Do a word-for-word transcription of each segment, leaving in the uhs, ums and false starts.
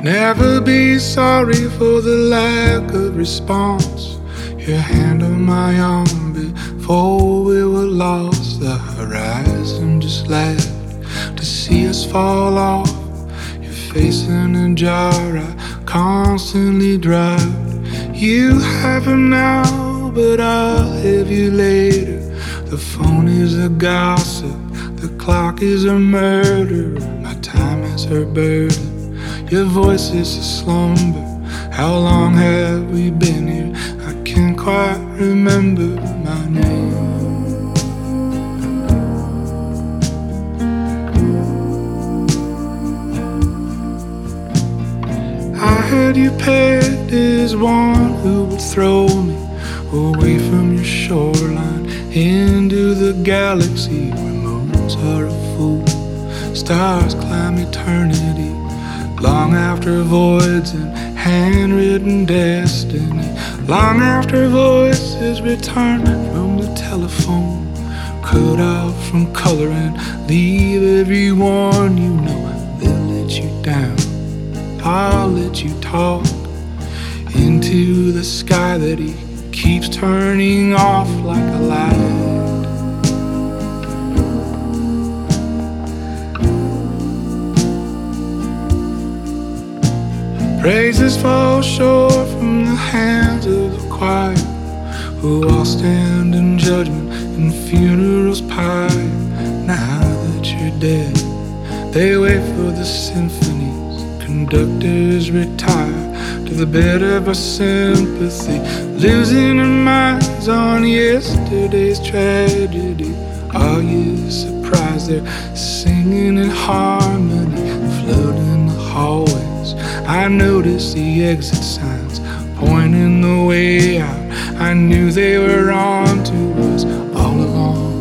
Never be sorry for the lack of response. Your hand on my arm before we were lost. The horizon just laughed to see us fall off. Your face in a jar I constantly dropped. You have him now, but I'll have you later. The phone is a gossip, the clock is a murder. My time is her burden, your voice is a slumber. How long have we been here? I can't quite remember my name. I had you pegged as one who would throw me away from your shoreline into the galaxy where moons are a fool, stars climb eternity. Long after voids and handwritten destiny, long after voices return from the telephone, cut out from color and leave everyone you know. They'll let you down, I'll let you talk into the sky that he keeps turning off like a light. Praises fall short from the hands of the choir, who all stand in judgment in funerals pyre. Now that you're dead, they wait for the symphonies. Conductors retire to the bed of our sympathy, losing our minds on yesterday's tragedy. Are you surprised they're singing in harmony, floating the hallways? I noticed the exit signs pointing the way out. I knew they were on to us all along.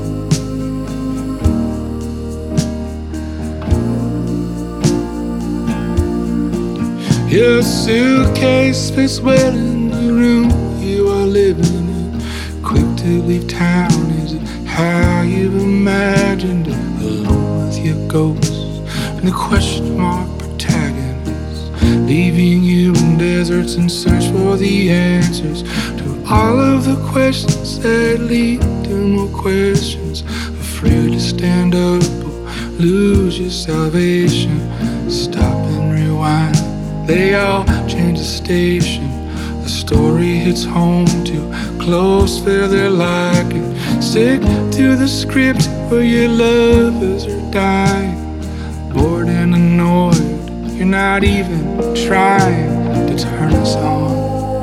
Your suitcase fits well in the room you are living in. Quick to leave town, is it how you've imagined it? Alone with your ghosts and the question mark protagonist, leaving you in deserts in search for the answers to all of the questions that lead to more questions. Afraid to stand up or lose your salvation. Stop and rewind, they all change the station. The story hits home too close for their liking. Stick to the script where your lovers are dying. Bored and annoyed, you're not even trying to turn us on.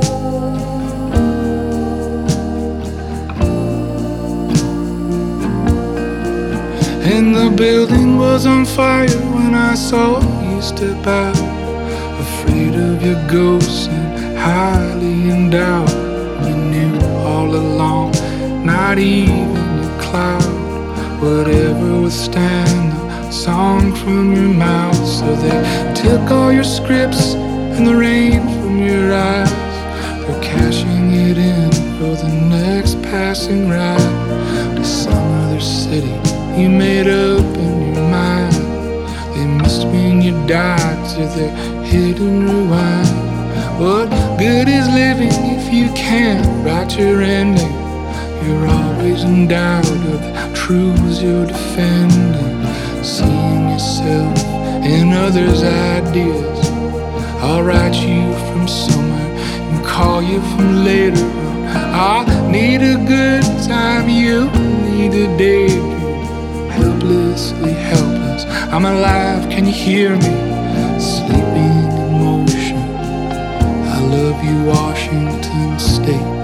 And the building was on fire when I saw you step out, afraid of your ghosts and highly endowed. You knew all along, not even your cloud would ever withstand the song from your mouth. So they took all your scripts and the rain from your eyes. They're cashing it in for the next passing ride to some other city you made up in your mind. They missed when you died, so they're hidden rewind. What good is living if you can't write your ending? You're always in doubt of the truths you're defending. Seeing yourself in others' ideas. I'll write you from somewhere and call you from later on. I need a good time, you need a daydream. Helplessly helpless, I'm alive, can you hear me? Sleeping in motion, I love you, Washington State.